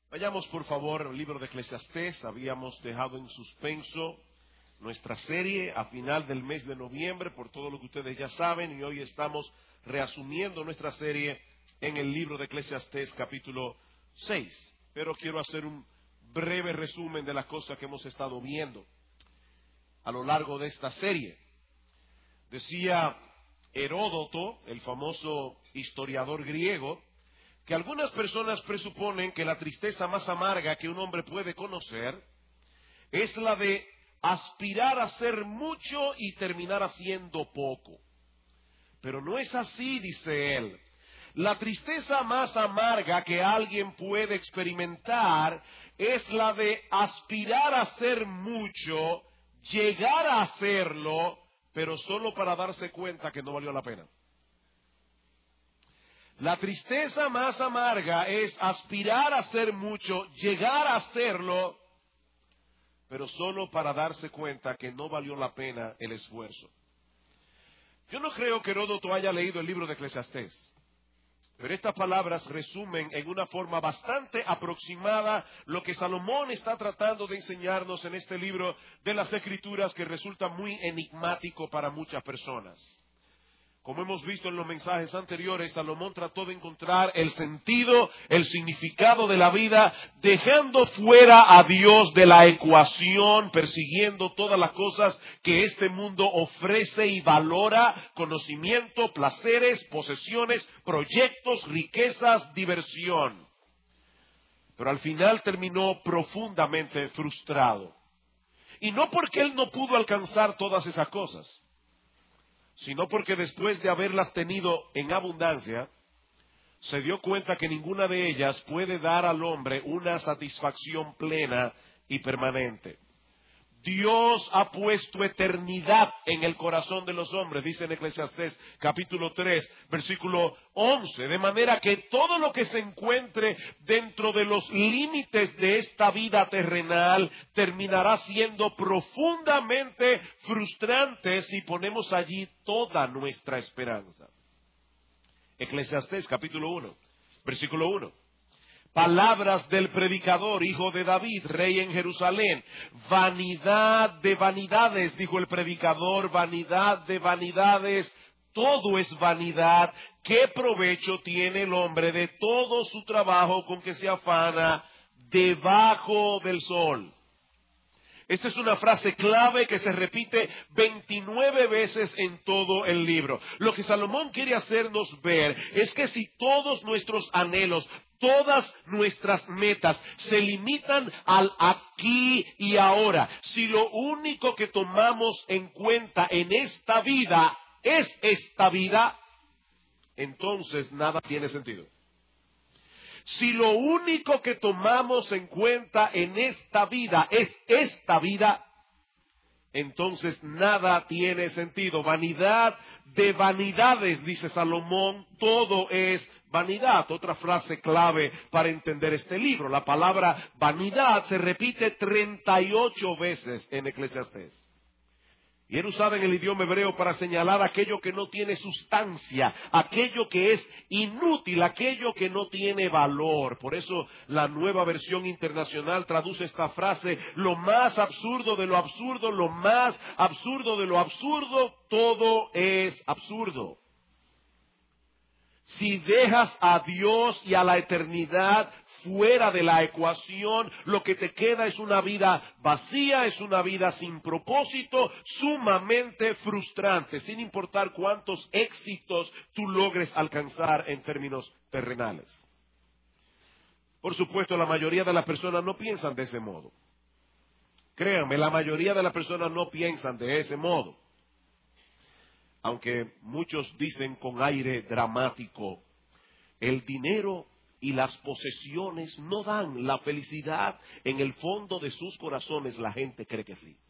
Vayamos por favor al libro de Eclesiastés. Habíamos dejado en suspenso nuestra serie a final del mes de noviembre, por todo lo que ustedes ya saben, y hoy estamos reasumiendo nuestra serie en el libro de Eclesiastés capítulo 6. Pero quiero hacer un breve resumen de las cosas que hemos estado viendo a lo largo de esta serie. Decía Heródoto, el famoso historiador griego, que algunas personas presuponen que la tristeza más amarga que un hombre puede conocer es la de aspirar a hacer mucho y terminar haciendo poco. Pero no es así, dice él. La tristeza más amarga que alguien puede experimentar es la de aspirar a hacer mucho, llegar a hacerlo, pero solo para darse cuenta que no valió la pena. La tristeza más amarga es aspirar a hacer mucho, llegar a hacerlo, pero solo para darse cuenta que no valió la pena el esfuerzo. Yo no creo que Heródoto haya leído el libro de Eclesiastés, pero estas palabras resumen en una forma bastante aproximada lo que Salomón está tratando de enseñarnos en este libro de las Escrituras, que resulta muy enigmático para muchas personas. Como hemos visto en los mensajes anteriores, Salomón trató de encontrar el sentido, el significado de la vida, dejando fuera a Dios de la ecuación, persiguiendo todas las cosas que este mundo ofrece y valora: conocimiento, placeres, posesiones, proyectos, riquezas, diversión. Pero al final terminó profundamente frustrado. Y no porque él no pudo alcanzar todas esas cosas, sino porque después de haberlas tenido en abundancia, se dio cuenta que ninguna de ellas puede dar al hombre una satisfacción plena y permanente. Dios ha puesto eternidad en el corazón de los hombres, dice en Eclesiastés capítulo 3, versículo 11, de manera que todo lo que se encuentre dentro de los límites de esta vida terrenal terminará siendo profundamente frustrante si ponemos allí toda nuestra esperanza. Eclesiastés capítulo 1, versículo 1. Palabras del predicador, hijo de David, rey en Jerusalén. Vanidad de vanidades, dijo el predicador, vanidad de vanidades, todo es vanidad. ¿Qué provecho tiene el hombre de todo su trabajo con que se afana debajo del sol? Esta es una frase clave que se repite 29 veces en todo el libro. Lo que Salomón quiere hacernos ver es que si todos nuestros anhelos, todas nuestras metas se limitan al aquí y ahora, si lo único que tomamos en cuenta en esta vida es esta vida, entonces nada tiene sentido. Si lo único que tomamos en cuenta en esta vida es esta vida, entonces nada tiene sentido. Vanidad de vanidades, dice Salomón, todo es vanidad. Otra frase clave para entender este libro. La palabra vanidad se repite 38 veces en Eclesiastés. Y era usada en el idioma hebreo para señalar aquello que no tiene sustancia, aquello que es inútil, aquello que no tiene valor. Por eso la Nueva Versión Internacional traduce esta frase: lo más absurdo de lo absurdo, lo más absurdo de lo absurdo, todo es absurdo. Si dejas a Dios y a la eternidad fuera de la ecuación, lo que te queda es una vida vacía, es una vida sin propósito, sumamente frustrante, sin importar cuántos éxitos tú logres alcanzar en términos terrenales. Por supuesto, la mayoría de las personas no piensan de ese modo. Créanme, la mayoría de las personas no piensan de ese modo. Aunque muchos dicen con aire dramático: el dinero y las posesiones no dan la felicidad. En el fondo de sus corazones la gente cree que sí.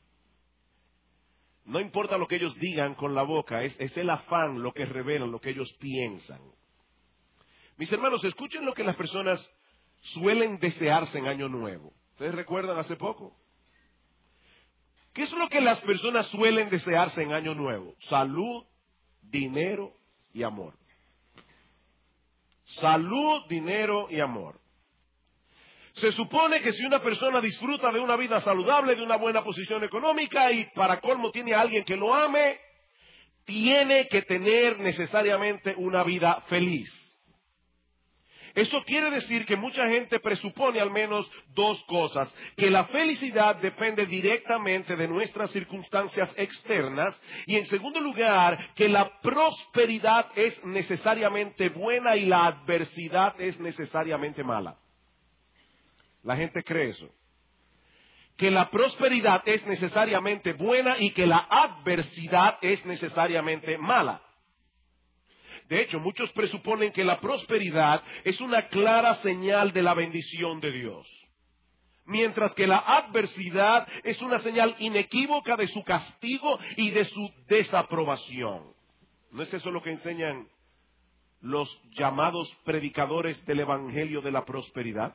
No importa lo que ellos digan con la boca, es el afán lo que revela lo que ellos piensan. Mis hermanos, escuchen lo que las personas suelen desearse en Año Nuevo. ¿Ustedes recuerdan hace poco? ¿Qué es lo que las personas suelen desearse en Año Nuevo? Salud, dinero y amor. Salud, dinero y amor. Se supone que si una persona disfruta de una vida saludable, de una buena posición económica y para colmo tiene a alguien que lo ame, tiene que tener necesariamente una vida feliz. Eso quiere decir que mucha gente presupone al menos dos cosas: que la felicidad depende directamente de nuestras circunstancias externas, y en segundo lugar, que la prosperidad es necesariamente buena y la adversidad es necesariamente mala. La gente cree eso, que la prosperidad es necesariamente buena y que la adversidad es necesariamente mala. De hecho, muchos presuponen que la prosperidad es una clara señal de la bendición de Dios, mientras que la adversidad es una señal inequívoca de su castigo y de su desaprobación. ¿No es eso lo que enseñan los llamados predicadores del Evangelio de la prosperidad?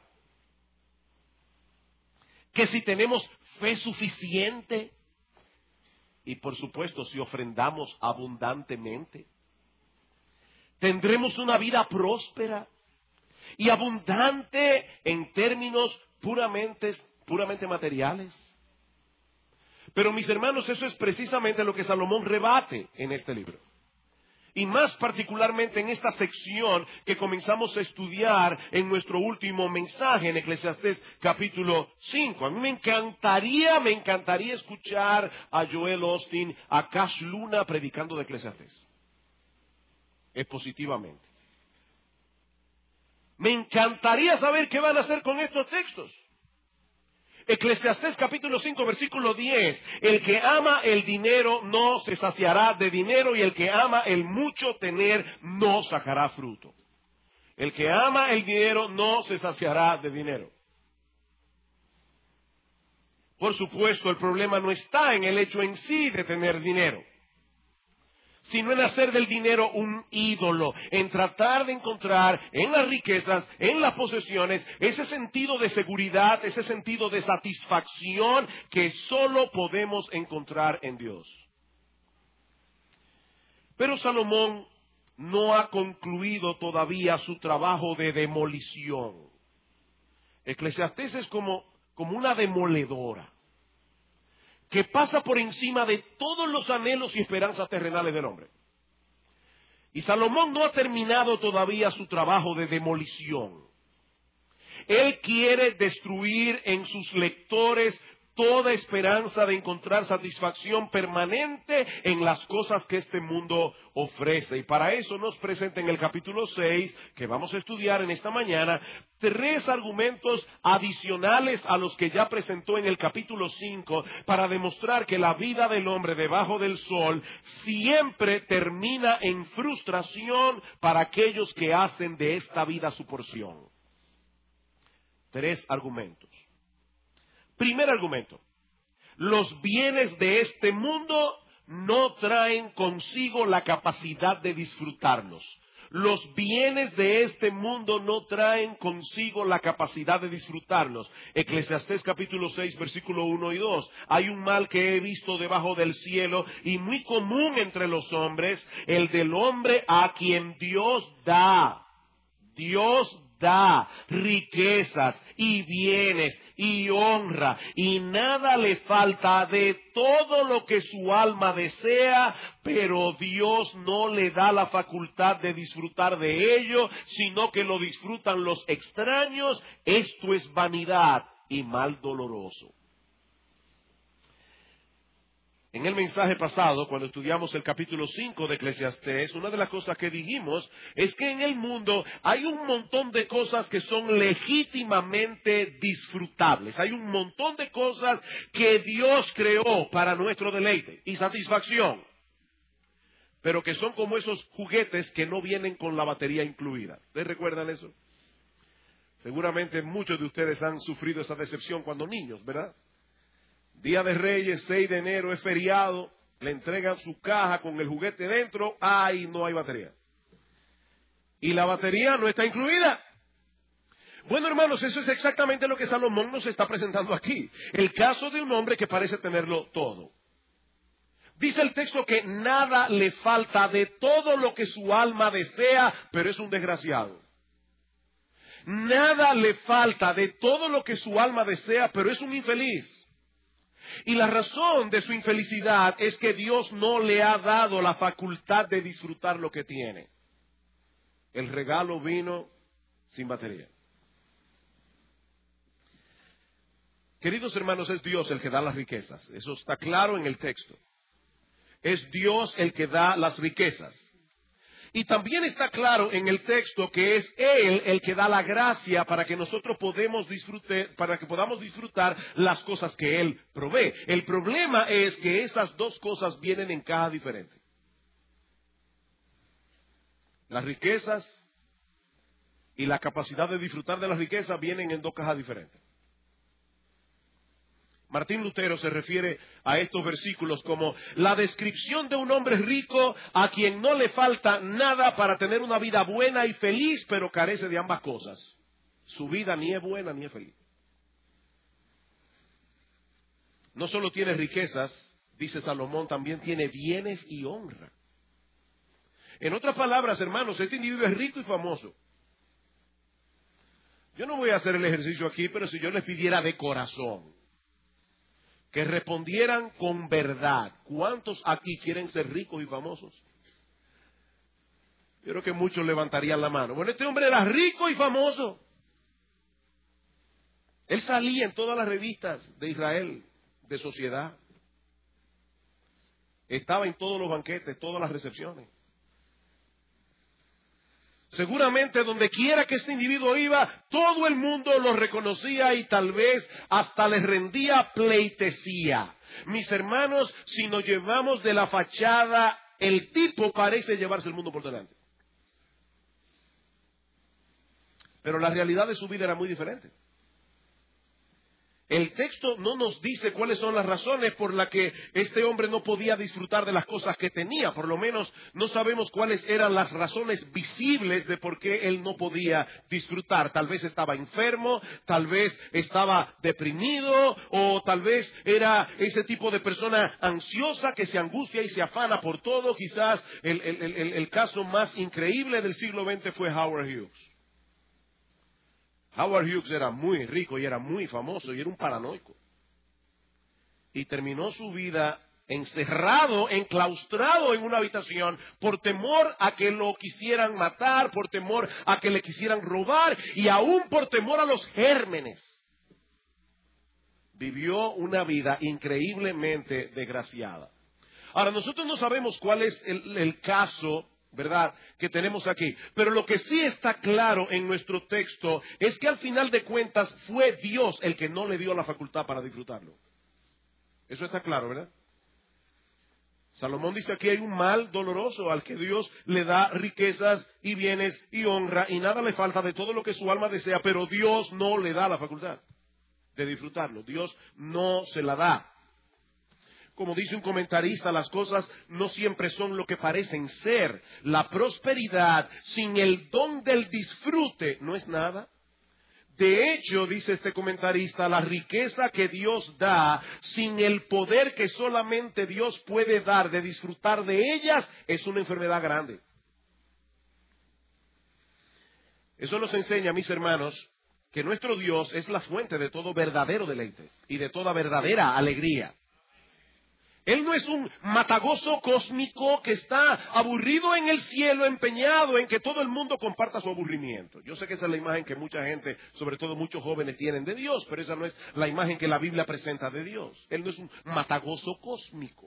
Que si tenemos fe suficiente y por supuesto si ofrendamos abundantemente, tendremos una vida próspera y abundante en términos puramente materiales. Pero mis hermanos, eso es precisamente lo que Salomón rebate en este libro. Y más particularmente en esta sección que comenzamos a estudiar en nuestro último mensaje en Eclesiastés capítulo 5. A mí me encantaría escuchar a Joel Osteen, a Cash Luna predicando de Eclesiastés. Expositivamente. Me encantaría saber qué van a hacer con estos textos. Eclesiastés capítulo 5 versículo 10. El que ama el dinero no se saciará de dinero, y el que ama el mucho tener no sacará fruto. El que ama el dinero no se saciará de dinero. Por supuesto, el problema no está en el hecho en sí de tener dinero, sino en hacer del dinero un ídolo, en tratar de encontrar en las riquezas, en las posesiones, ese sentido de seguridad, ese sentido de satisfacción que solo podemos encontrar en Dios. Pero Salomón no ha concluido todavía su trabajo de demolición. Eclesiastés es como una demoledora que pasa por encima de todos los anhelos y esperanzas terrenales del hombre. Y Salomón no ha terminado todavía su trabajo de demolición. Él quiere destruir en sus lectores toda esperanza de encontrar satisfacción permanente en las cosas que este mundo ofrece. Y para eso nos presenta en el capítulo 6, que vamos a estudiar en esta mañana, 3 argumentos adicionales a los que ya presentó en el capítulo 5 para demostrar que la vida del hombre debajo del sol siempre termina en frustración para aquellos que hacen de esta vida su porción. 3 argumentos. Primer argumento: los bienes de este mundo no traen consigo la capacidad de disfrutarlos. Los bienes de este mundo no traen consigo la capacidad de disfrutarlos. Eclesiastés capítulo 6, versículo 1 y 2. Hay un mal que he visto debajo del cielo y muy común entre los hombres, el del hombre a quien Dios da. Dios da riquezas y bienes y honra, y nada le falta de todo lo que su alma desea, pero Dios no le da la facultad de disfrutar de ello, sino que lo disfrutan los extraños. Esto es vanidad y mal doloroso. En el mensaje pasado, cuando estudiamos el capítulo 5 de Eclesiastés, una de las cosas que dijimos es que en el mundo hay un montón de cosas que son legítimamente disfrutables. Hay un montón de cosas que Dios creó para nuestro deleite y satisfacción, pero que son como esos juguetes que no vienen con la batería incluida. ¿Ustedes recuerdan eso? Seguramente muchos de ustedes han sufrido esa decepción cuando niños, ¿verdad? Día de Reyes, 6 de enero, es feriado, le entregan su caja con el juguete dentro, ¡ay, no hay batería! Y la batería no está incluida. Bueno, hermanos, eso es exactamente lo que Salomón nos está presentando aquí. El caso de un hombre que parece tenerlo todo. Dice el texto que nada le falta de todo lo que su alma desea, pero es un desgraciado. Nada le falta de todo lo que su alma desea, pero es un infeliz. Y la razón de su infelicidad es que Dios no le ha dado la facultad de disfrutar lo que tiene. El regalo vino sin batería. Queridos hermanos, es Dios el que da las riquezas. Eso está claro en el texto. Es Dios el que da las riquezas. Y también está claro en el texto que es Él el que da la gracia para que nosotros podamos disfrutar las cosas que Él provee. El problema es que esas dos cosas vienen en caja diferente. Las riquezas y la capacidad de disfrutar de las riquezas vienen en dos cajas diferentes. Martín Lutero se refiere a estos versículos como la descripción de un hombre rico a quien no le falta nada para tener una vida buena y feliz, pero carece de ambas cosas. Su vida ni es buena ni es feliz. No solo tiene riquezas, dice Salomón, también tiene bienes y honra. En otras palabras, hermanos, este individuo es rico y famoso. Yo no voy a hacer el ejercicio aquí, pero si yo les pidiera de corazón que respondieran con verdad, ¿cuántos aquí quieren ser ricos y famosos? Yo creo que muchos levantarían la mano. Bueno, este hombre era rico y famoso. Él salía en todas las revistas de Israel, de sociedad. Estaba en todos los banquetes, todas las recepciones. Seguramente donde quiera que este individuo iba, todo el mundo lo reconocía y tal vez hasta les rendía pleitesía. Mis hermanos, si nos llevamos de la fachada, el tipo parece llevarse el mundo por delante. Pero la realidad de su vida era muy diferente. El texto no nos dice cuáles son las razones por las que este hombre no podía disfrutar de las cosas que tenía. Por lo menos no sabemos cuáles eran las razones visibles de por qué él no podía disfrutar. Tal vez estaba enfermo, tal vez estaba deprimido, o tal vez era ese tipo de persona ansiosa que se angustia y se afana por todo. Quizás el caso más increíble del siglo XX fue Howard Hughes. Howard Hughes era muy rico y era muy famoso y era un paranoico. Y terminó su vida encerrado, enclaustrado en una habitación por temor a que lo quisieran matar, por temor a que le quisieran robar y aún por temor a los gérmenes. Vivió una vida increíblemente desgraciada. Ahora, nosotros no sabemos cuál es el caso, ¿verdad?, que tenemos aquí. Pero lo que sí está claro en nuestro texto es que al final de cuentas fue Dios el que no le dio la facultad para disfrutarlo. Eso está claro, ¿verdad? Salomón dice aquí hay un mal doloroso al que Dios le da riquezas y bienes y honra y nada le falta de todo lo que su alma desea, pero Dios no le da la facultad de disfrutarlo. Dios no se la da. Como dice un comentarista, las cosas no siempre son lo que parecen ser. La prosperidad sin el don del disfrute no es nada. De hecho, dice este comentarista, la riqueza que Dios da sin el poder que solamente Dios puede dar de disfrutar de ellas es una enfermedad grande. Eso nos enseña, mis hermanos, que nuestro Dios es la fuente de todo verdadero deleite y de toda verdadera alegría. Él no es un matagozo cósmico que está aburrido en el cielo, empeñado en que todo el mundo comparta su aburrimiento. Yo sé que esa es la imagen que mucha gente, sobre todo muchos jóvenes, tienen de Dios, pero esa no es la imagen que la Biblia presenta de Dios. Él no es un matagozo cósmico.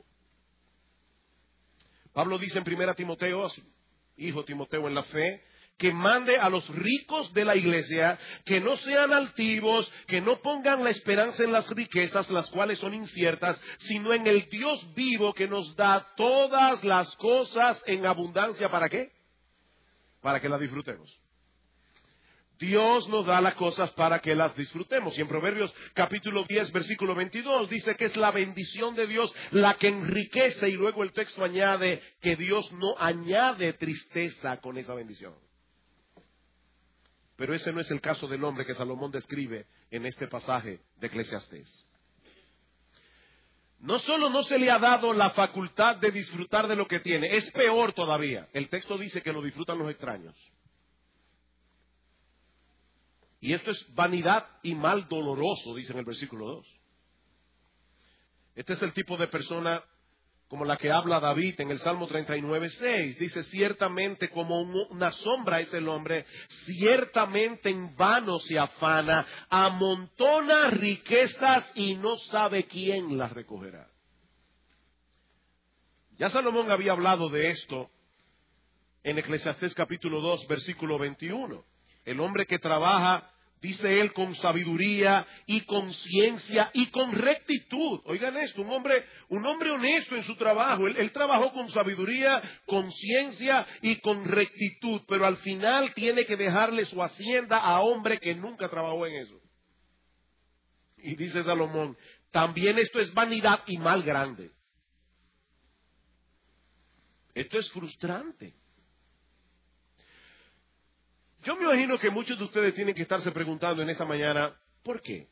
Pablo dice en 1 Timoteo, hijo Timoteo en la fe, que mande a los ricos de la iglesia que no sean altivos, que no pongan la esperanza en las riquezas, las cuales son inciertas, sino en el Dios vivo que nos da todas las cosas en abundancia. ¿Para qué? Para que las disfrutemos. Dios nos da las cosas para que las disfrutemos. Y en Proverbios capítulo 10, versículo 22, dice que es la bendición de Dios la que enriquece. Y luego el texto añade que Dios no añade tristeza con esa bendición. Pero ese no es el caso del hombre que Salomón describe en este pasaje de Eclesiastés. No solo no se le ha dado la facultad de disfrutar de lo que tiene, es peor todavía. El texto dice que lo disfrutan los extraños. Y esto es vanidad y mal doloroso, dice en el versículo 2. Este es el tipo de persona como la que habla David en el Salmo 39:6. Dice, ciertamente como una sombra es el hombre, ciertamente en vano se afana, amontona riquezas y no sabe quién las recogerá. Ya Salomón había hablado de esto en Eclesiastés capítulo 2, versículo 21. El hombre que trabaja, dice él, con sabiduría y con ciencia y con rectitud. Oigan esto, un hombre honesto en su trabajo. Él trabajó con sabiduría, con ciencia y con rectitud, pero al final tiene que dejarle su hacienda a hombre que nunca trabajó en eso. Y dice Salomón, también esto es vanidad y mal grande. Esto es frustrante. Yo me imagino que muchos de ustedes tienen que estarse preguntando en esta mañana, ¿por qué?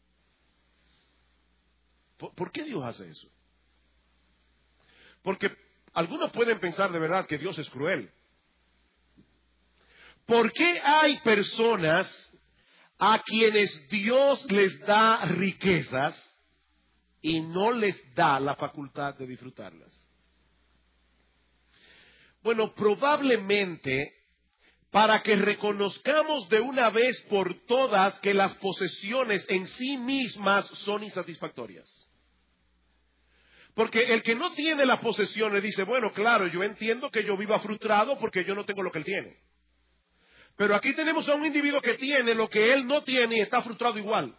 ¿Por qué Dios hace eso? Porque algunos pueden pensar de verdad que Dios es cruel. ¿Por qué hay personas a quienes Dios les da riquezas y no les da la facultad de disfrutarlas? Bueno, probablemente para que reconozcamos de una vez por todas que las posesiones en sí mismas son insatisfactorias. Porque el que no tiene las posesiones dice, bueno, claro, yo entiendo que yo viva frustrado porque yo no tengo lo que él tiene. Pero aquí tenemos a un individuo que tiene lo que él no tiene y está frustrado igual.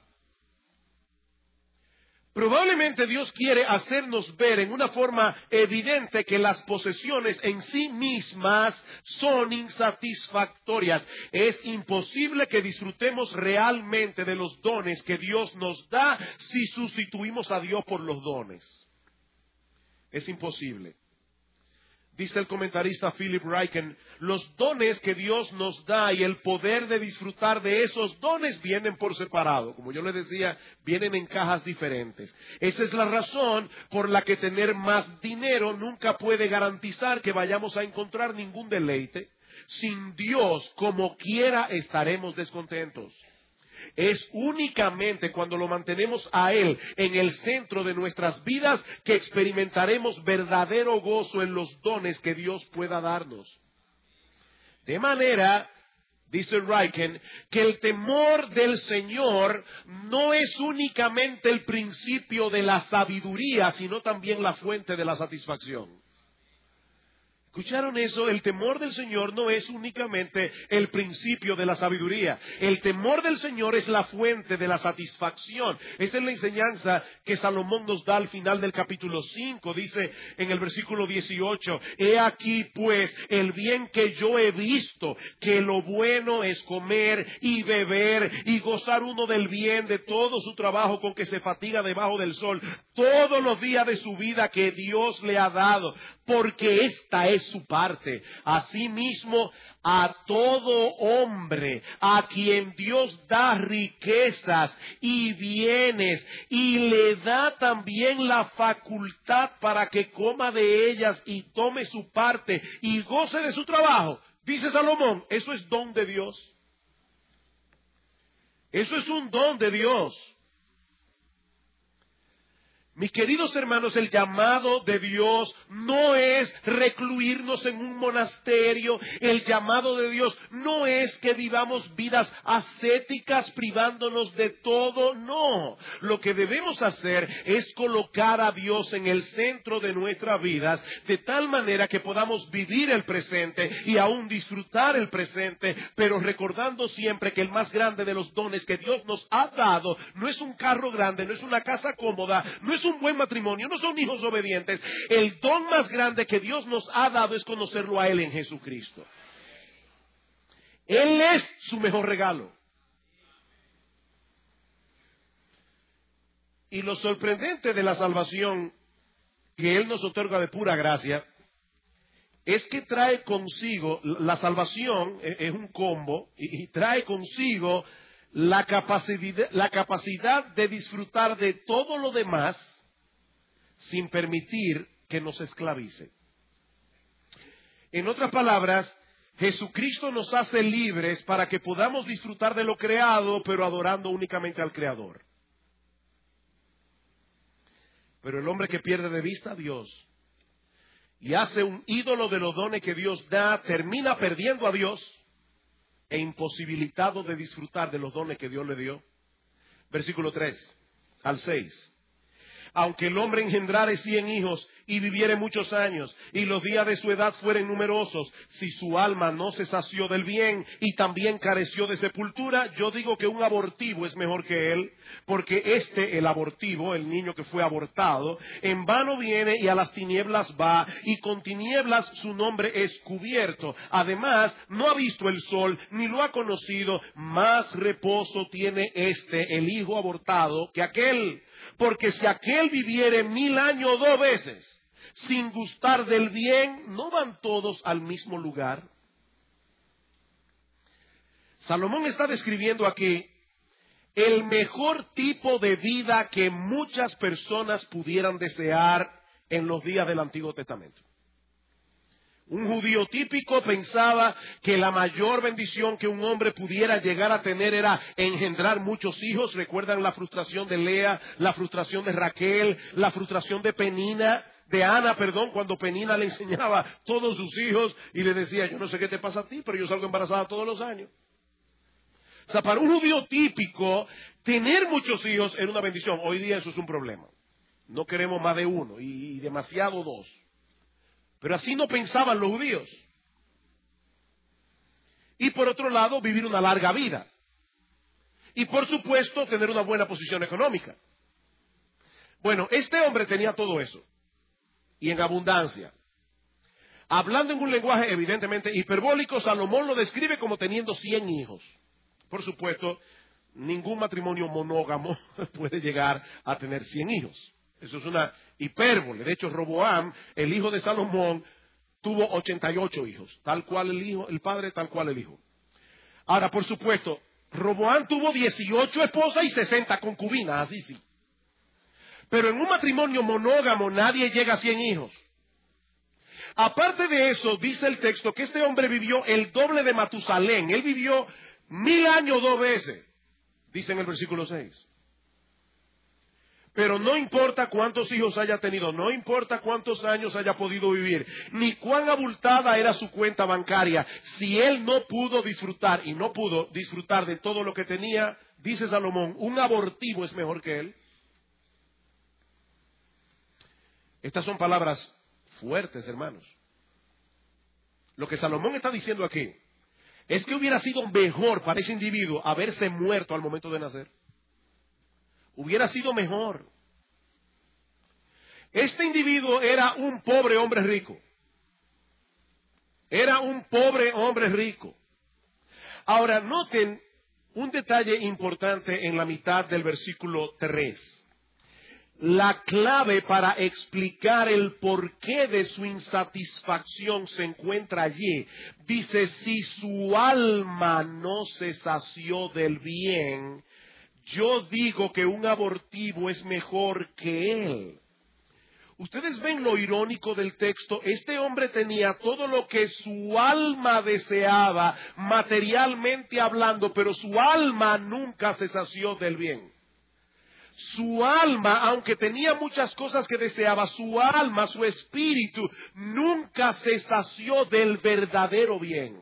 Probablemente Dios quiere hacernos ver en una forma evidente que las posesiones en sí mismas son insatisfactorias. Es imposible que disfrutemos realmente de los dones que Dios nos da si sustituimos a Dios por los dones. Es imposible. Dice el comentarista Philip Ryken, los dones que Dios nos da y el poder de disfrutar de esos dones vienen por separado. Como yo les decía, vienen en cajas diferentes. Esa es la razón por la que tener más dinero nunca puede garantizar que vayamos a encontrar ningún deleite. Sin Dios, como quiera, estaremos descontentos. Es únicamente cuando lo mantenemos a Él en el centro de nuestras vidas que experimentaremos verdadero gozo en los dones que Dios pueda darnos. De manera, dice Ryken, que el temor del Señor no es únicamente el principio de la sabiduría, sino también la fuente de la satisfacción. ¿Escucharon eso? El temor del Señor no es únicamente el principio de la sabiduría. El temor del Señor es la fuente de la satisfacción. Esa es la enseñanza que Salomón nos da al final del capítulo 5. Dice en el versículo 18, he aquí pues el bien que yo he visto, que lo bueno es comer y beber y gozar uno del bien de todo su trabajo con que se fatiga debajo del sol, todos los días de su vida que Dios le ha dado, porque esta es su parte. Asimismo, a todo hombre a quien Dios da riquezas y bienes y le da también la facultad para que coma de ellas y tome su parte y goce de su trabajo, dice Salomón, eso es don de Dios. Eso es un don de Dios. Mis queridos hermanos, el llamado de Dios no es recluirnos en un monasterio. El llamado de Dios no es que vivamos vidas ascéticas privándonos de todo. No, lo que debemos hacer es colocar a Dios en el centro de nuestras vidas de tal manera que podamos vivir el presente y aún disfrutar el presente, pero recordando siempre que el más grande de los dones que Dios nos ha dado no es un carro grande, no es una casa cómoda, no es un buen matrimonio, no son hijos obedientes. El don más grande que Dios nos ha dado es conocerlo a Él en Jesucristo. Él es su mejor regalo. Y lo sorprendente de la salvación que Él nos otorga de pura gracia es que trae consigo, la salvación es un combo y trae consigo la capacidad de disfrutar de todo lo demás sin permitir que nos esclavice. En otras palabras, Jesucristo nos hace libres para que podamos disfrutar de lo creado, pero adorando únicamente al Creador. Pero el hombre que pierde de vista a Dios y hace un ídolo de los dones que Dios da, termina perdiendo a Dios e imposibilitado de disfrutar de los dones que Dios le dio. Versículo 3 al 6. Aunque el hombre engendrare 100 hijos y viviere muchos años, y los días de su edad fueren numerosos, si su alma no se sació del bien y también careció de sepultura, yo digo que un abortivo es mejor que él, porque el abortivo, el niño que fue abortado, en vano viene y a las tinieblas va, y con tinieblas su nombre es cubierto. Además, no ha visto el sol, ni lo ha conocido, más reposo tiene el hijo abortado, que aquel. Porque si aquel viviere 1000 años 2 veces, sin gustar del bien, ¿no van todos al mismo lugar? Salomón está describiendo aquí el mejor tipo de vida que muchas personas pudieran desear en los días del Antiguo Testamento. Un judío típico pensaba que la mayor bendición que un hombre pudiera llegar a tener era engendrar muchos hijos. ¿Recuerdan la frustración de Lea, la frustración de Raquel, la frustración de Ana, cuando Penina le enseñaba todos sus hijos y le decía, yo no sé qué te pasa a ti, pero yo salgo embarazada todos los años? O sea, para un judío típico, tener muchos hijos era una bendición. Hoy día eso es un problema. No queremos más de uno y demasiado dos. Pero así no pensaban los judíos. Y por otro lado, vivir una larga vida. Y por supuesto, tener una buena posición económica. Bueno, este hombre tenía todo eso. Y en abundancia. Hablando en un lenguaje evidentemente hiperbólico, Salomón lo describe como teniendo 100 hijos. Por supuesto, ningún matrimonio monógamo puede llegar a tener 100 hijos. Eso es una hipérbole. De hecho, Roboam, el hijo de Salomón, tuvo 88 hijos. Tal cual el padre, tal cual el hijo. Ahora, por supuesto, Roboam tuvo 18 esposas y 60 concubinas, así sí. Pero en un matrimonio monógamo nadie llega a 100 hijos. Aparte de eso, dice el texto que este hombre vivió el doble de Matusalén. Él vivió 1000 años 2 veces, dice en el versículo 6. Pero no importa cuántos hijos haya tenido, no importa cuántos años haya podido vivir, ni cuán abultada era su cuenta bancaria, si él no pudo disfrutar y no pudo disfrutar de todo lo que tenía, dice Salomón, un abortivo es mejor que él. Estas son palabras fuertes, hermanos. Lo que Salomón está diciendo aquí es que hubiera sido mejor para ese individuo haberse muerto al momento de nacer. Hubiera sido mejor. Este individuo era un pobre hombre rico. Era un pobre hombre rico. Ahora, noten un detalle importante en la mitad del versículo 3. La clave para explicar el porqué de su insatisfacción se encuentra allí. Dice, si su alma no se sació del bien, yo digo que un abortivo es mejor que él. Ustedes ven lo irónico del texto. Este hombre tenía todo lo que su alma deseaba, materialmente hablando, pero su alma nunca se sació del bien. Su alma, aunque tenía muchas cosas que deseaba, su alma, su espíritu, nunca se sació del verdadero bien.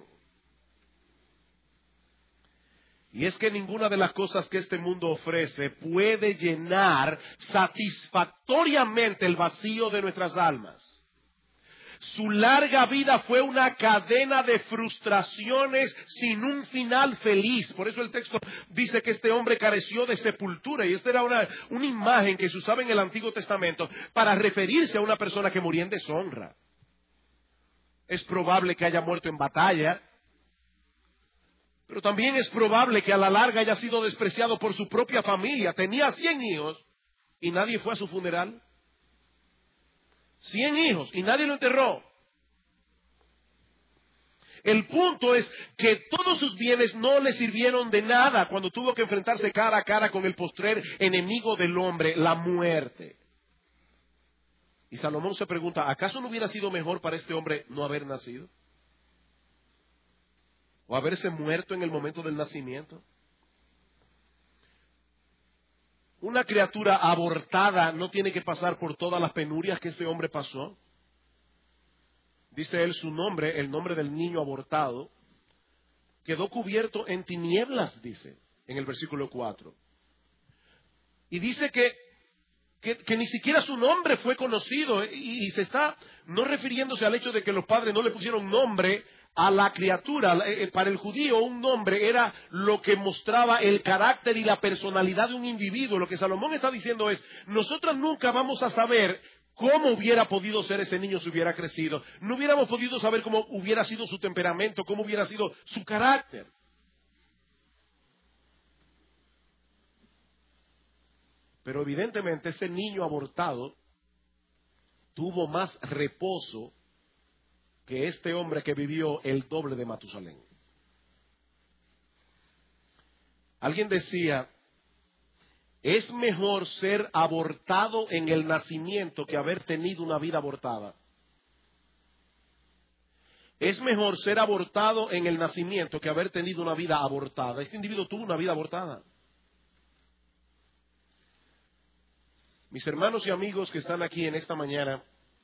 Y es que ninguna de las cosas que este mundo ofrece puede llenar satisfactoriamente el vacío de nuestras almas. Su larga vida fue una cadena de frustraciones sin un final feliz. Por eso el texto dice que este hombre careció de sepultura. Y esta era una imagen que se usaba en el Antiguo Testamento para referirse a una persona que moría en deshonra. Es probable que haya muerto en batalla. Pero también es probable que a la larga haya sido despreciado por su propia familia. Tenía 100 hijos y nadie fue a su funeral. 100 hijos y nadie lo enterró. El punto es que todos sus bienes no le sirvieron de nada cuando tuvo que enfrentarse cara a cara con el postrer enemigo del hombre, la muerte. Y Salomón se pregunta, ¿acaso no hubiera sido mejor para este hombre no haber nacido? o haberse muerto en el momento del nacimiento. Una criatura abortada no tiene que pasar por todas las penurias que ese hombre pasó. Dice él su nombre, el nombre del niño abortado, quedó cubierto en tinieblas, dice, en el versículo 4. Y dice que ni siquiera su nombre fue conocido, y se está no refiriéndose al hecho de que los padres no le pusieron nombre a la criatura. Para el judío un nombre era lo que mostraba el carácter y la personalidad de un individuo. Lo que Salomón está diciendo es, nosotros nunca vamos a saber cómo hubiera podido ser ese niño si hubiera crecido. No hubiéramos podido saber cómo hubiera sido su temperamento, cómo hubiera sido su carácter. Pero evidentemente ese niño abortado tuvo más reposo que este hombre que vivió el doble de Matusalén. Alguien decía, es mejor ser abortado en el nacimiento que haber tenido una vida abortada. Es mejor ser abortado en el nacimiento que haber tenido una vida abortada. Este individuo tuvo una vida abortada. Mis hermanos y amigos que están aquí en esta mañana,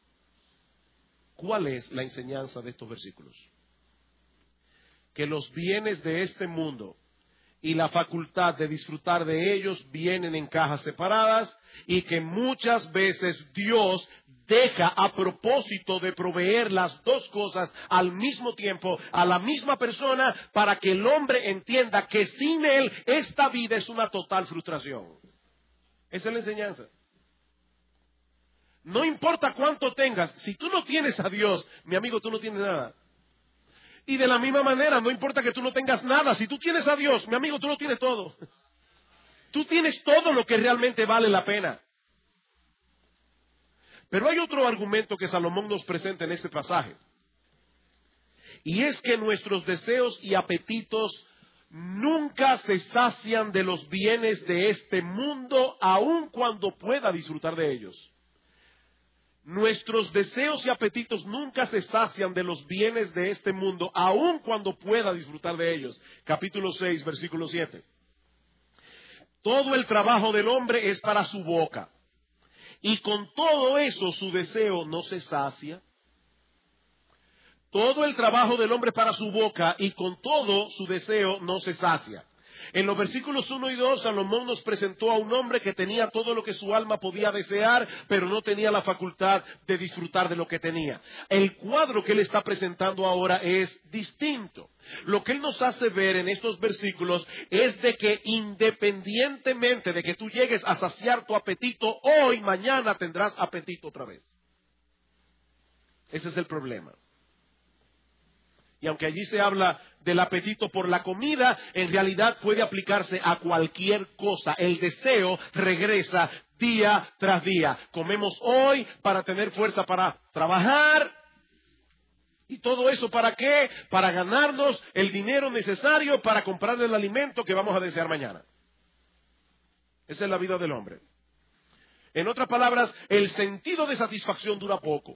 ¿cuál es la enseñanza de estos versículos? Que los bienes de este mundo y la facultad de disfrutar de ellos vienen en cajas separadas, y que muchas veces Dios deja a propósito de proveer las dos cosas al mismo tiempo a la misma persona, para que el hombre entienda que sin él esta vida es una total frustración. Esa es la enseñanza. No importa cuánto tengas, si tú no tienes a Dios, mi amigo, tú no tienes nada. Y de la misma manera, no importa que tú no tengas nada, si tú tienes a Dios, mi amigo, tú lo tienes todo. Tú tienes todo lo que realmente vale la pena. Pero hay otro argumento que Salomón nos presenta en este pasaje. Y es que nuestros deseos y apetitos nunca se sacian de los bienes de este mundo, aun cuando pueda disfrutar de ellos. Nuestros deseos y apetitos nunca se sacian de los bienes de este mundo, aun cuando pueda disfrutar de ellos. Capítulo 6, versículo 7. Todo el trabajo del hombre es para su boca, y con todo eso su deseo no se sacia. Todo el trabajo del hombre es para su boca, y con todo su deseo no se sacia. En los versículos 1 y 2, Salomón nos presentó a un hombre que tenía todo lo que su alma podía desear, pero no tenía la facultad de disfrutar de lo que tenía. El cuadro que él está presentando ahora es distinto. Lo que él nos hace ver en estos versículos es de que independientemente de que tú llegues a saciar tu apetito hoy, mañana tendrás apetito otra vez. Ese es el problema. Y aunque allí se habla del apetito por la comida, en realidad puede aplicarse a cualquier cosa. El deseo regresa día tras día. Comemos hoy para tener fuerza para trabajar. ¿Y todo eso para qué? Para ganarnos el dinero necesario para comprar el alimento que vamos a desear mañana. Esa es la vida del hombre. En otras palabras, el sentido de satisfacción dura poco.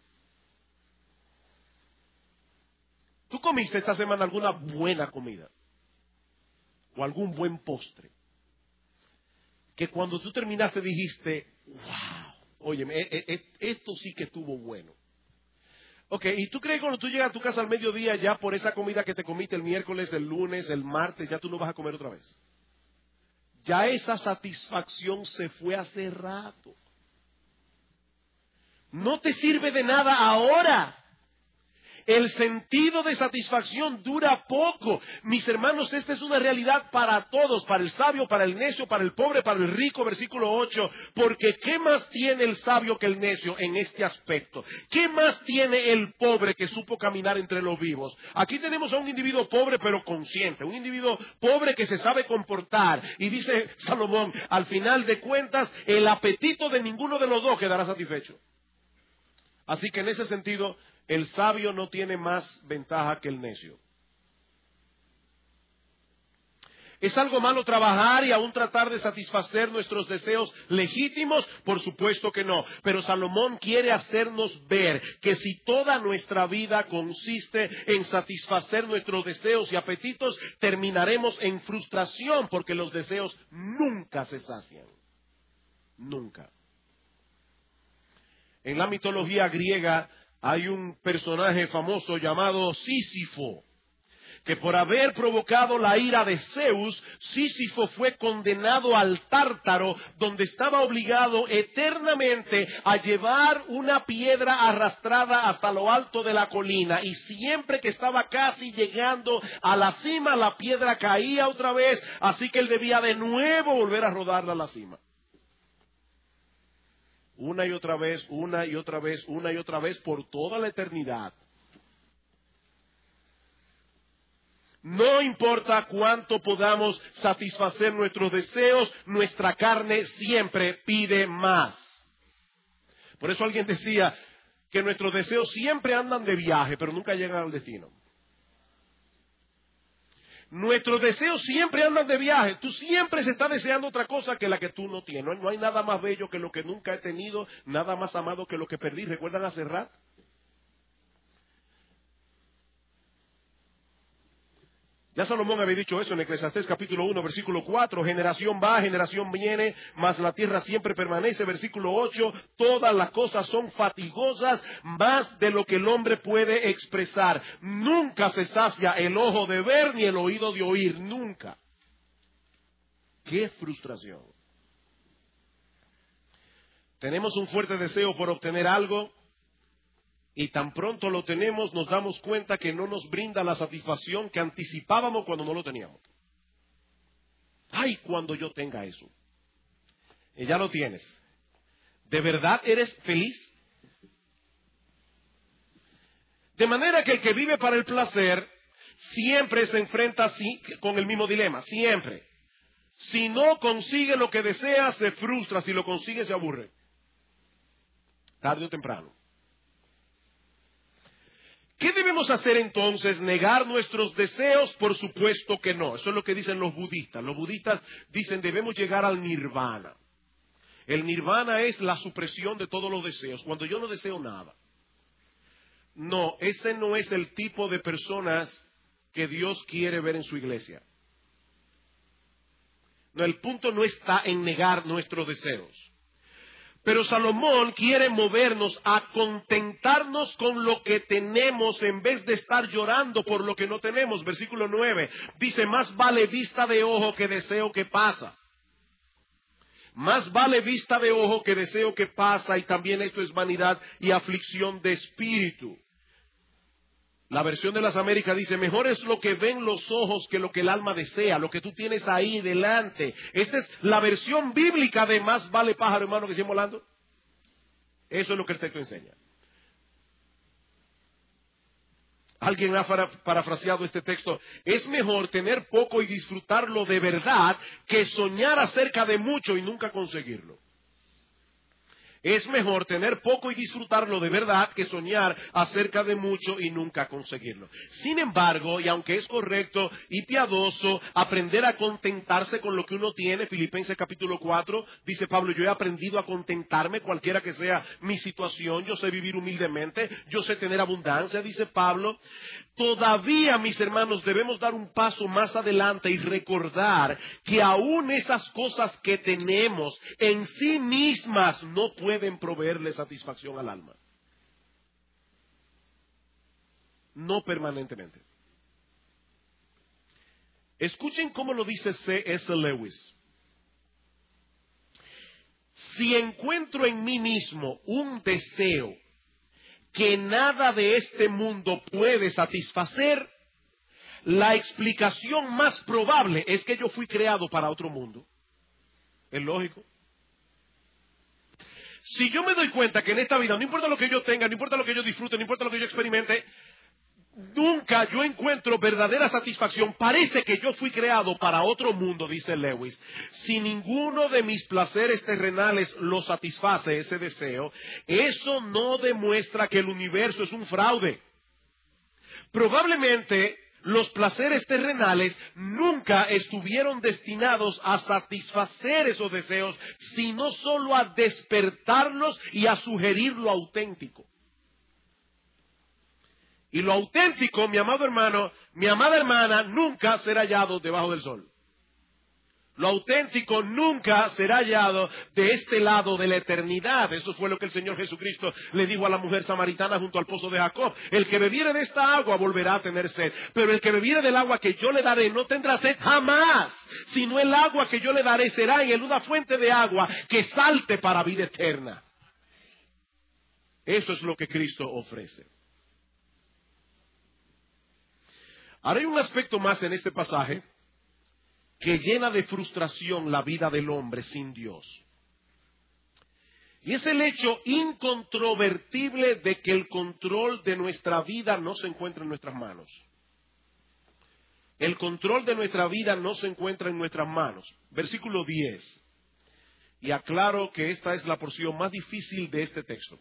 ¿Tú comiste esta semana alguna buena comida? ¿O algún buen postre? Que cuando tú terminaste dijiste, wow, óyeme, esto sí que estuvo bueno. Ok, ¿y tú crees que cuando tú llegas a tu casa al mediodía, ya por esa comida que te comiste el miércoles, el lunes, el martes, ya tú no vas a comer otra vez? Ya esa satisfacción se fue hace rato. No te sirve de nada ahora. El sentido de satisfacción dura poco. Mis hermanos, esta es una realidad para todos, para el sabio, para el necio, para el pobre, para el rico, versículo 8. Porque ¿qué más tiene el sabio que el necio en este aspecto? ¿Qué más tiene el pobre que supo caminar entre los vivos? Aquí tenemos a un individuo pobre pero consciente, un individuo pobre que se sabe comportar. Y dice Salomón, al final de cuentas, el apetito de ninguno de los dos quedará satisfecho. Así que en ese sentido, el sabio no tiene más ventaja que el necio. ¿Es algo malo trabajar y aún tratar de satisfacer nuestros deseos legítimos? Por supuesto que no. Pero Salomón quiere hacernos ver que si toda nuestra vida consiste en satisfacer nuestros deseos y apetitos, terminaremos en frustración porque los deseos nunca se sacian. Nunca. En la mitología griega hay un personaje famoso llamado Sísifo, que por haber provocado la ira de Zeus, Sísifo fue condenado al Tártaro, donde estaba obligado eternamente a llevar una piedra arrastrada hasta lo alto de la colina, y siempre que estaba casi llegando a la cima, la piedra caía otra vez, así que él debía de nuevo volver a rodarla a la cima. Una y otra vez, una y otra vez, una y otra vez, por toda la eternidad. No importa cuánto podamos satisfacer nuestros deseos, nuestra carne siempre pide más. Por eso alguien decía que nuestros deseos siempre andan de viaje, pero nunca llegan al destino. Nuestros deseos siempre andan de viaje. Tú siempre se estás deseando otra cosa que la que tú no tienes. No hay nada más bello que lo que nunca he tenido, nada más amado que lo que perdí. ¿Recuerdan a Serrat? Ya Salomón había dicho eso en Eclesiastés capítulo 1, versículo 4, generación va, generación viene, mas la tierra siempre permanece. Versículo 8, todas las cosas son fatigosas, más de lo que el hombre puede expresar. Nunca se sacia el ojo de ver ni el oído de oír, nunca. ¡Qué frustración! Tenemos un fuerte deseo por obtener algo, y tan pronto lo tenemos, nos damos cuenta que no nos brinda la satisfacción que anticipábamos cuando no lo teníamos. ¡Ay, cuando yo tenga eso! Y ya lo tienes. ¿De verdad eres feliz? De manera que el que vive para el placer siempre se enfrenta con el mismo dilema, siempre. Si no consigue lo que desea, se frustra. Si lo consigue, se aburre. Tarde o temprano. ¿Qué debemos hacer entonces? ¿Negar nuestros deseos? Por supuesto que no. Eso es lo que dicen los budistas. Los budistas dicen debemos llegar al nirvana. El nirvana es la supresión de todos los deseos. Cuando yo no deseo nada. No, ese no es el tipo de personas que Dios quiere ver en su iglesia. No, el punto no está en negar nuestros deseos. Pero Salomón quiere movernos a contentarnos con lo que tenemos en vez de estar llorando por lo que no tenemos. Versículo 9 dice, más vale vista de ojo que deseo que pasa. Más vale vista de ojo que deseo que pasa, y también esto es vanidad y aflicción de espíritu. La versión de las Américas dice, mejor es lo que ven los ojos que lo que el alma desea, lo que tú tienes ahí delante. Esta es la versión bíblica de más vale pájaro, hermano, que sigue volando. Eso es lo que el texto enseña. Alguien ha parafraseado este texto. Es mejor tener poco y disfrutarlo de verdad que soñar acerca de mucho y nunca conseguirlo. Es mejor tener poco y disfrutarlo de verdad que soñar acerca de mucho y nunca conseguirlo. Sin embargo, y aunque es correcto y piadoso aprender a contentarse con lo que uno tiene, Filipenses capítulo 4, dice Pablo, yo he aprendido a contentarme cualquiera que sea mi situación, yo sé vivir humildemente, yo sé tener abundancia, dice Pablo. Todavía, mis hermanos, debemos dar un paso más adelante y recordar que aún esas cosas que tenemos en sí mismas no pueden proveerle satisfacción al alma. No permanentemente. Escuchen cómo lo dice C.S. Lewis. Si encuentro en mí mismo un deseo que nada de este mundo puede satisfacer, la explicación más probable es que yo fui creado para otro mundo. Es lógico. Si yo me doy cuenta que en esta vida, no importa lo que yo tenga, no importa lo que yo disfrute, no importa lo que yo experimente, nunca yo encuentro verdadera satisfacción. Parece que yo fui creado para otro mundo, dice Lewis. Si ninguno de mis placeres terrenales lo satisface ese deseo, eso no demuestra que el universo es un fraude. Probablemente Los placeres terrenales nunca estuvieron destinados a satisfacer esos deseos, sino solo a despertarlos y a sugerir lo auténtico. Y lo auténtico, mi amado hermano, mi amada hermana, nunca será hallado debajo del sol. Lo auténtico nunca será hallado de este lado de la eternidad. Eso fue lo que el Señor Jesucristo le dijo a la mujer samaritana junto al pozo de Jacob. El que bebiere de esta agua volverá a tener sed, pero el que bebiere del agua que yo le daré no tendrá sed jamás, sino el agua que yo le daré será en él una fuente de agua que salte para vida eterna. Eso es lo que Cristo ofrece. Ahora hay un aspecto más en este pasaje que llena de frustración la vida del hombre sin Dios. Y es el hecho incontrovertible de que el control de nuestra vida no se encuentra en nuestras manos. El control de nuestra vida no se encuentra en nuestras manos. Versículo 10. Y aclaro que esta es la porción más difícil de este texto.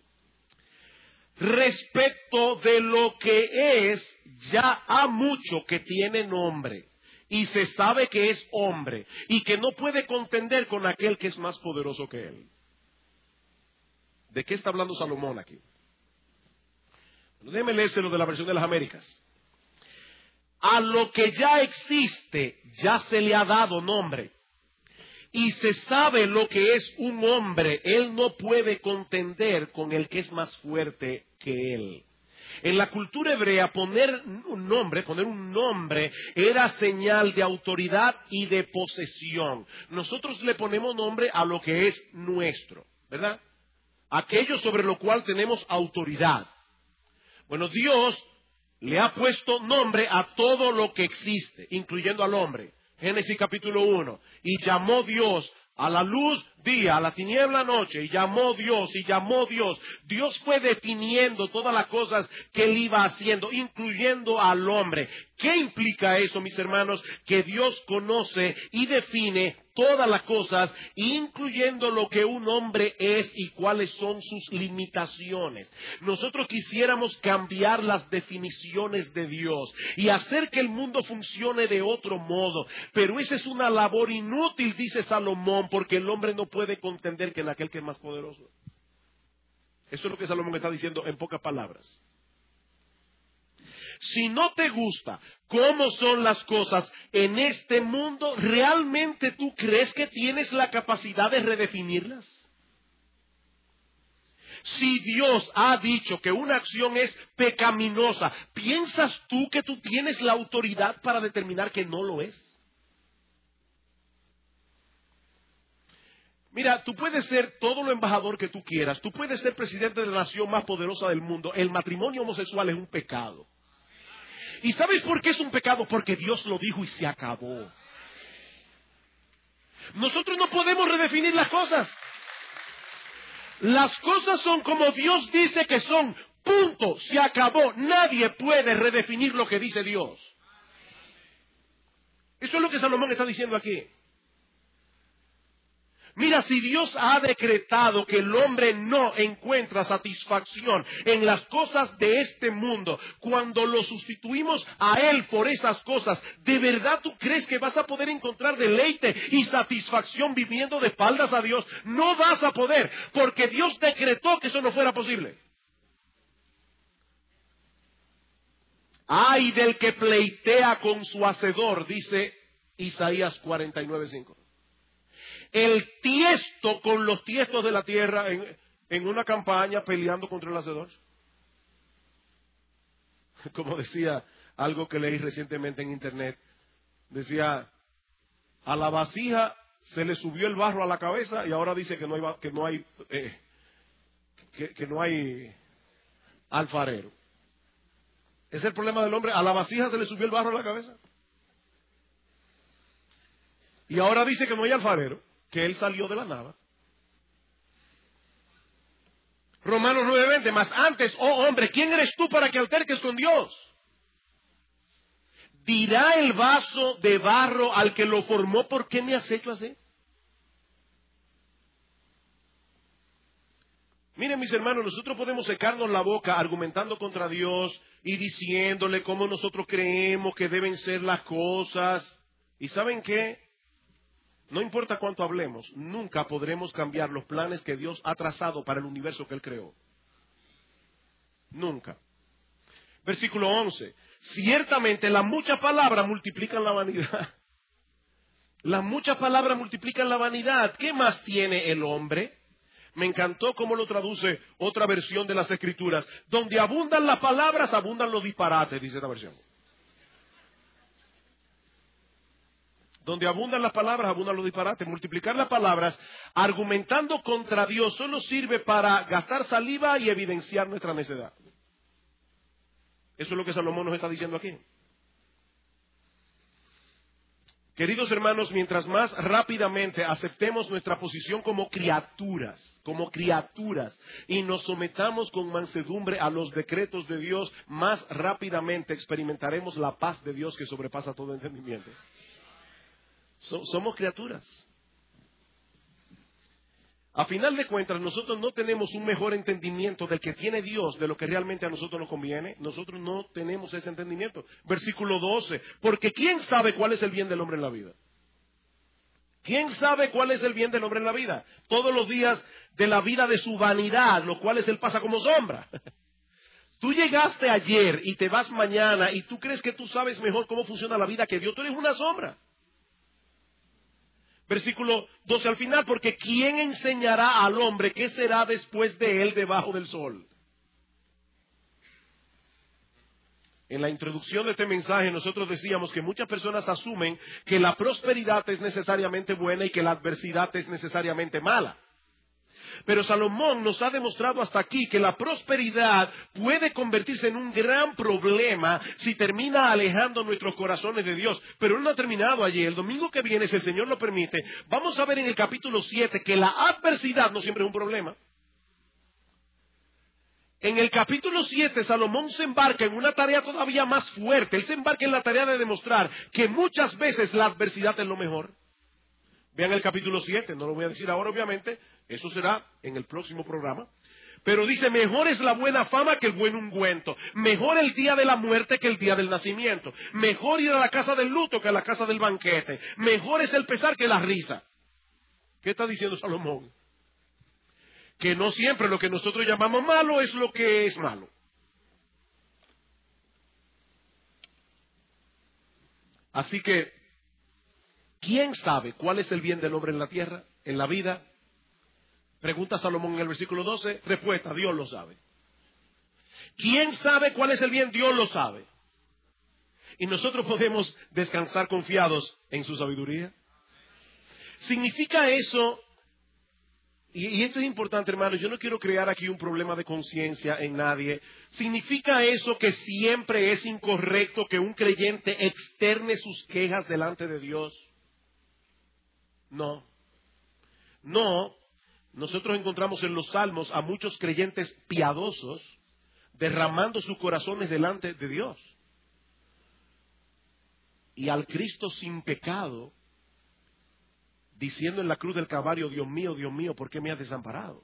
Respecto de lo que es, ya ha mucho que tiene nombre, y se sabe que es hombre, y que no puede contender con aquel que es más poderoso que él. ¿De qué está hablando Salomón aquí? Bueno, déjeme leérselo de la versión de las Américas. A lo que ya existe, ya se le ha dado nombre. Y se sabe lo que es un hombre. Él no puede contender con el que es más fuerte que él. En la cultura hebrea, poner un nombre era señal de autoridad y de posesión. Nosotros le ponemos nombre a lo que es nuestro, ¿verdad? Aquello sobre lo cual tenemos autoridad. Bueno, Dios le ha puesto nombre a todo lo que existe, incluyendo al hombre. Génesis capítulo 1. Y llamó Dios a la luz día, a la tiniebla noche, y llamó Dios, y llamó Dios. Dios fue definiendo todas las cosas que él iba haciendo, incluyendo al hombre. ¿Qué implica eso, mis hermanos? Que Dios conoce y define todas las cosas, incluyendo lo que un hombre es y cuáles son sus limitaciones. Nosotros quisiéramos cambiar las definiciones de Dios y hacer que el mundo funcione de otro modo, pero esa es una labor inútil, dice Salomón, porque el hombre no puede contender que en aquel que es más poderoso. Eso es lo que Salomón está diciendo en pocas palabras. Si no te gusta cómo son las cosas en este mundo, ¿realmente tú crees que tienes la capacidad de redefinirlas? Si Dios ha dicho que una acción es pecaminosa, ¿piensas tú que tú tienes la autoridad para determinar que no lo es? Mira, tú puedes ser todo lo embajador que tú quieras, tú puedes ser presidente de la nación más poderosa del mundo. El matrimonio homosexual es un pecado. ¿Y sabes por qué es un pecado? Porque Dios lo dijo y se acabó. Nosotros no podemos redefinir las cosas. Las cosas son como Dios dice que son. Punto. Se acabó. Nadie puede redefinir lo que dice Dios. Eso es lo que Salomón está diciendo aquí. Mira, si Dios ha decretado que el hombre no encuentra satisfacción en las cosas de este mundo, cuando lo sustituimos a Él por esas cosas, ¿de verdad tú crees que vas a poder encontrar deleite y satisfacción viviendo de espaldas a Dios? No vas a poder, porque Dios decretó que eso no fuera posible. Ay del que pleitea con su hacedor, dice Isaías 49:5. El tiesto con los tiestos de la tierra en una campaña peleando contra el hacedor. Como decía algo que leí recientemente en internet, decía, a la vasija se le subió el barro a la cabeza y ahora dice que no hay alfarero. Ese es el problema del hombre, a la vasija se le subió el barro a la cabeza. Y ahora dice que no hay alfarero, que él salió de la nada. Romanos 9:20, mas antes, oh hombre, ¿quién eres tú para que alterques con Dios? Dirá el vaso de barro al que lo formó, ¿por qué me has hecho así? Miren, mis hermanos, nosotros podemos secarnos la boca argumentando contra Dios y diciéndole cómo nosotros creemos que deben ser las cosas. ¿Y saben qué? No importa cuánto hablemos, nunca podremos cambiar los planes que Dios ha trazado para el universo que Él creó. Nunca. Versículo 11. Ciertamente las muchas palabras multiplican la vanidad. Las muchas palabras multiplican la vanidad. ¿Qué más tiene el hombre? Me encantó cómo lo traduce otra versión de las Escrituras. Donde abundan las palabras, abundan los disparates, dice esta versión. Donde abundan las palabras, abundan los disparates. Multiplicar las palabras argumentando contra Dios solo sirve para gastar saliva y evidenciar nuestra necedad. Eso es lo que Salomón nos está diciendo aquí. Queridos hermanos, mientras más rápidamente aceptemos nuestra posición como criaturas, y nos sometamos con mansedumbre a los decretos de Dios, más rápidamente experimentaremos la paz de Dios que sobrepasa todo entendimiento. Somos criaturas. A final de cuentas, nosotros no tenemos un mejor entendimiento del que tiene Dios de lo que realmente a nosotros nos conviene. Nosotros no tenemos ese entendimiento. Versículo 12. Porque ¿quién sabe cuál es el bien del hombre en la vida? ¿Quién sabe cuál es el bien del hombre en la vida? Todos los días de la vida de su vanidad, los cuales él pasa como sombra. Tú llegaste ayer y te vas mañana y tú crees que tú sabes mejor cómo funciona la vida que Dios. Tú eres una sombra. Versículo 12 al final, porque ¿quién enseñará al hombre qué será después de él debajo del sol? En la introducción de este mensaje nosotros decíamos que muchas personas asumen que la prosperidad es necesariamente buena y que la adversidad es necesariamente mala. Pero Salomón nos ha demostrado hasta aquí que la prosperidad puede convertirse en un gran problema si termina alejando nuestros corazones de Dios. Pero no ha terminado allí. El domingo que viene, si el Señor lo permite, vamos a ver en el capítulo 7 que la adversidad no siempre es un problema. En el capítulo 7, Salomón se embarca en una tarea todavía más fuerte. Él se embarca en la tarea de demostrar que muchas veces la adversidad es lo mejor. Vean el capítulo 7, no lo voy a decir ahora obviamente, eso será en el próximo programa. Pero dice, mejor es la buena fama que el buen ungüento. Mejor el día de la muerte que el día del nacimiento. Mejor ir a la casa del luto que a la casa del banquete. Mejor es el pesar que la risa. ¿Qué está diciendo Salomón? Que no siempre lo que nosotros llamamos malo es lo que es malo. Así que, ¿quién sabe cuál es el bien del hombre en la tierra, en la vida? Pregunta Salomón en el versículo 12. Respuesta, Dios lo sabe. ¿Quién sabe cuál es el bien? Dios lo sabe. Y nosotros podemos descansar confiados en su sabiduría. ¿Significa eso? Y esto es importante, hermanos, yo no quiero crear aquí un problema de conciencia en nadie. ¿Significa eso que siempre es incorrecto que un creyente externe sus quejas delante de Dios? No. No. Nosotros encontramos en los Salmos a muchos creyentes piadosos derramando sus corazones delante de Dios. Y al Cristo sin pecado, diciendo en la cruz del Calvario, Dios mío, ¿por qué me has desamparado?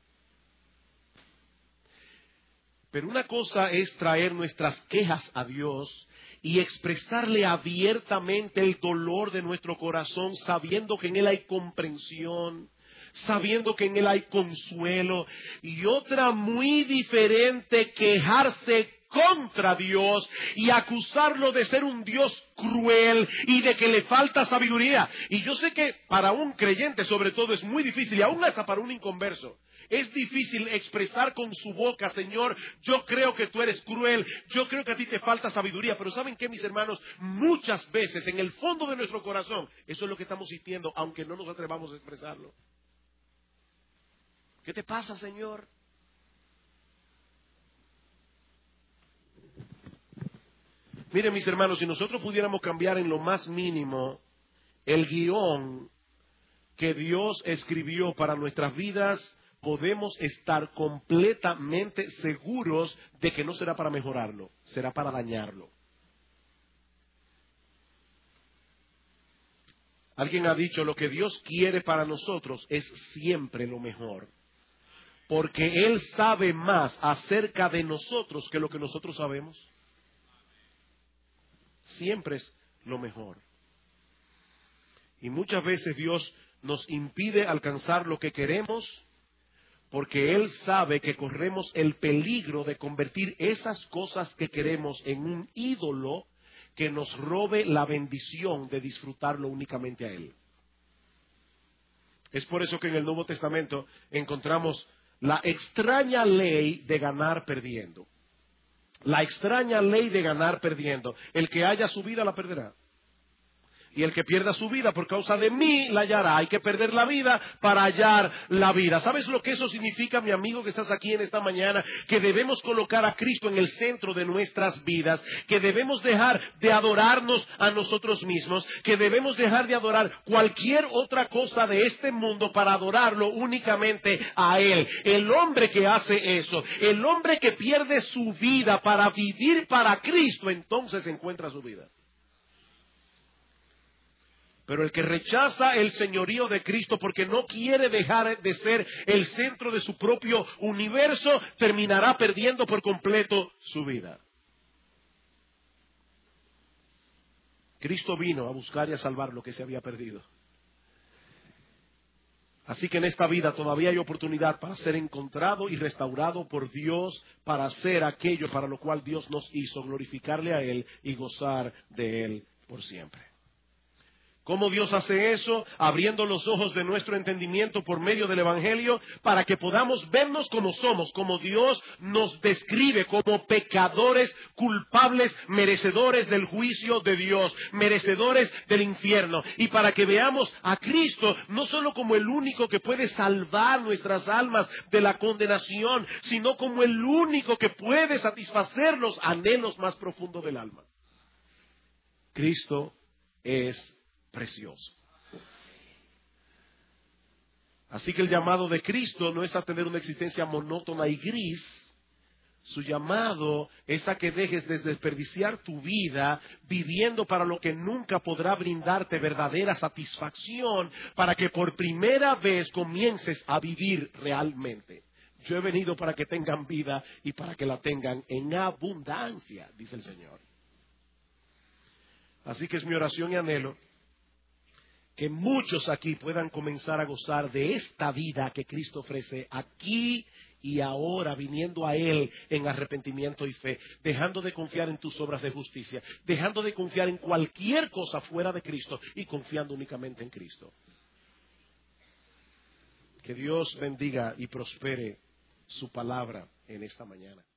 Pero una cosa es traer nuestras quejas a Dios y expresarle abiertamente el dolor de nuestro corazón, sabiendo que en Él hay comprensión, sabiendo que en Él hay consuelo. Y otra muy diferente, quejarse contra Dios y acusarlo de ser un Dios cruel y de que le falta sabiduría. Y yo sé que para un creyente sobre todo es muy difícil, y aún hasta para un inconverso, es difícil expresar con su boca, Señor, yo creo que tú eres cruel, yo creo que a ti te falta sabiduría. Pero ¿saben qué, mis hermanos? Muchas veces en el fondo de nuestro corazón eso es lo que estamos sintiendo, aunque no nos atrevamos a expresarlo. ¿Qué te pasa, Señor? Miren, mis hermanos, si nosotros pudiéramos cambiar en lo más mínimo el guión que Dios escribió para nuestras vidas, podemos estar completamente seguros de que no será para mejorarlo, será para dañarlo. Alguien ha dicho, lo que Dios quiere para nosotros es siempre lo mejor. Porque Él sabe más acerca de nosotros que lo que nosotros sabemos. Siempre es lo mejor. Y muchas veces Dios nos impide alcanzar lo que queremos porque Él sabe que corremos el peligro de convertir esas cosas que queremos en un ídolo que nos robe la bendición de disfrutarlo únicamente a Él. Es por eso que en el Nuevo Testamento encontramos la extraña ley de ganar perdiendo. La extraña ley de ganar perdiendo. El que haya su vida la perderá. Y el que pierda su vida por causa de mí la hallará. Hay que perder la vida para hallar la vida. ¿Sabes lo que eso significa, mi amigo que estás aquí en esta mañana? Que debemos colocar a Cristo en el centro de nuestras vidas. Que debemos dejar de adorarnos a nosotros mismos. Que debemos dejar de adorar cualquier otra cosa de este mundo para adorarlo únicamente a Él. El hombre que hace eso, el hombre que pierde su vida para vivir para Cristo, entonces encuentra su vida. Pero el que rechaza el señorío de Cristo porque no quiere dejar de ser el centro de su propio universo, terminará perdiendo por completo su vida. Cristo vino a buscar y a salvar lo que se había perdido. Así que en esta vida todavía hay oportunidad para ser encontrado y restaurado por Dios, para hacer aquello para lo cual Dios nos hizo, glorificarle a Él y gozar de Él por siempre. ¿Cómo Dios hace eso? Abriendo los ojos de nuestro entendimiento por medio del Evangelio para que podamos vernos como somos, como Dios nos describe, como pecadores culpables, merecedores del juicio de Dios, merecedores del infierno. Y para que veamos a Cristo no solo como el único que puede salvar nuestras almas de la condenación, sino como el único que puede satisfacer los anhelos más profundos del alma. Cristo es precioso. Así que el llamado de Cristo no es a tener una existencia monótona y gris. Su llamado es a que dejes de desperdiciar tu vida viviendo para lo que nunca podrá brindarte verdadera satisfacción, para que por primera vez comiences a vivir realmente. Yo he venido para que tengan vida y para que la tengan en abundancia, dice el Señor. Así que es mi oración y anhelo que muchos aquí puedan comenzar a gozar de esta vida que Cristo ofrece aquí y ahora, viniendo a Él en arrepentimiento y fe, dejando de confiar en tus obras de justicia, dejando de confiar en cualquier cosa fuera de Cristo y confiando únicamente en Cristo. Que Dios bendiga y prospere su palabra en esta mañana.